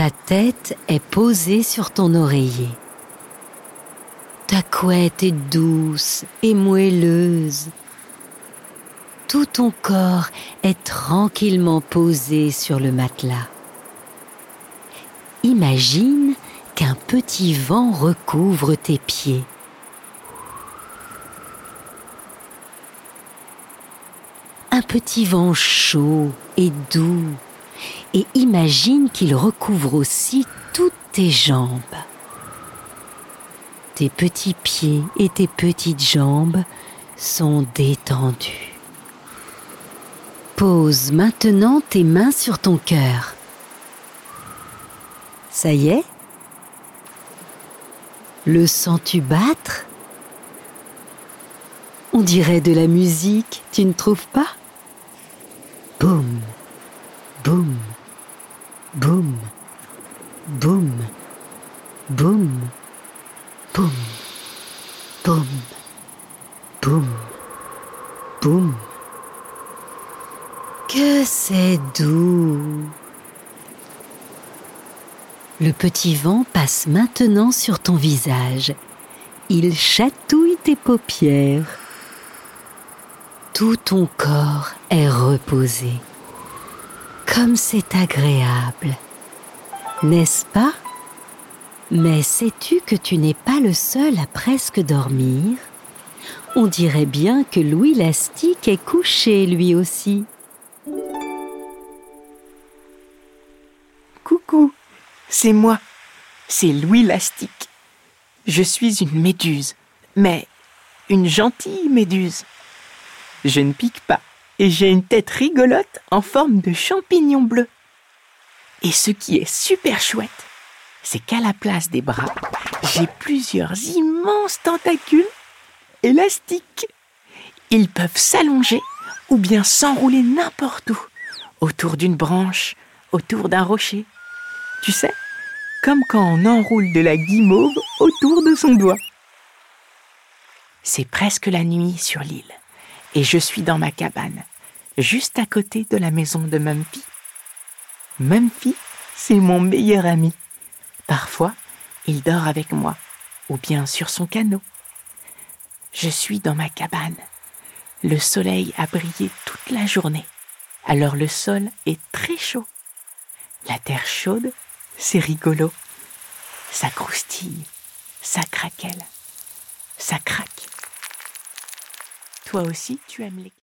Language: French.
Ta tête est posée sur ton oreiller. Ta couette est douce et moelleuse. Tout ton corps est tranquillement posé sur le matelas. Imagine qu'un petit vent recouvre tes pieds. Un petit vent chaud et doux. Et imagine qu'il recouvre aussi toutes tes jambes. Tes petits pieds et tes petites jambes sont détendus. Pose maintenant tes mains sur ton cœur. Ça y est? Le sens-tu battre? On dirait de la musique, tu ne trouves pas? Boum, boum, boum, boum, boum, boum, boum, boum, boum. Que c'est doux! Le petit vent passe maintenant sur ton visage. Il chatouille tes paupières. Tout ton corps est reposé. Comme c'est agréable, n'est-ce pas? Mais sais-tu que tu n'es pas le seul à presque dormir? On dirait bien que Louis Lastique est couché lui aussi. Coucou, c'est moi, c'est Louis Lastique. Je suis une méduse, mais une gentille méduse. Je ne pique pas et j'ai une tête rigolote en forme de champignon bleu. Et ce qui est super chouette, c'est qu'à la place des bras, j'ai plusieurs immenses tentacules élastiques. Ils peuvent s'allonger ou bien s'enrouler n'importe où, autour d'une branche, autour d'un rocher. Tu sais, comme quand on enroule de la guimauve autour de son doigt. C'est presque la nuit sur l'île et je suis dans ma cabane, juste à côté de la maison de Mumphy. Mumphy, c'est mon meilleur ami. Parfois, il dort avec moi ou bien sur son canot. Je suis dans ma cabane. Le soleil a brillé toute la journée, alors le sol est très chaud. La terre chaude, c'est rigolo. Ça croustille, ça craquelle, ça craque. Toi aussi, tu aimes les...